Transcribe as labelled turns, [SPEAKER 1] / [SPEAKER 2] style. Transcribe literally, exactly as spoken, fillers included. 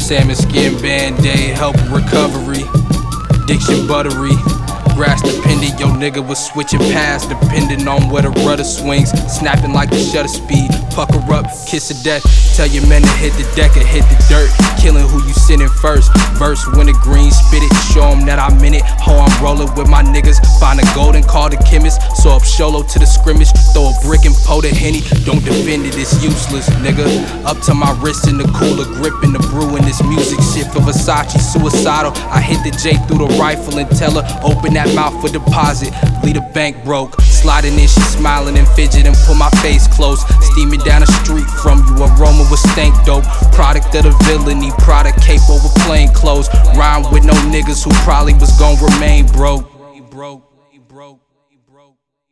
[SPEAKER 1] Salmon skin band-aid, help recovery. Diction buttery. Grass dependent, yo nigga was switching paths depending on where the rudder swings. Snapping like the shutter speed, pucker up, kiss of death. Tell your men to hit the deck or hit the dirt. Killing who you sending first. Verse when the green spit it, show them that I'm in it. Ho, I'm rolling with my niggas. Find a golden, call the chemist. So up Sholo to the scrimmage. Throw a brick and pour the Henny. Don't defend it, it's useless, nigga. Up to my wrist in the cooler, gripping the brew in this music shit for Versace. Suicidal, I hit the J through the rifle and tell her, open that mouth for deposit. Leave the bank broke. Sliding in, she smiling and fidgeting, pull my face close. Steaming down the street from you, aroma with stank dope. Product of the villainy, product cape over plain clothes. Rhyme with no niggas who probably was gon' remain broke.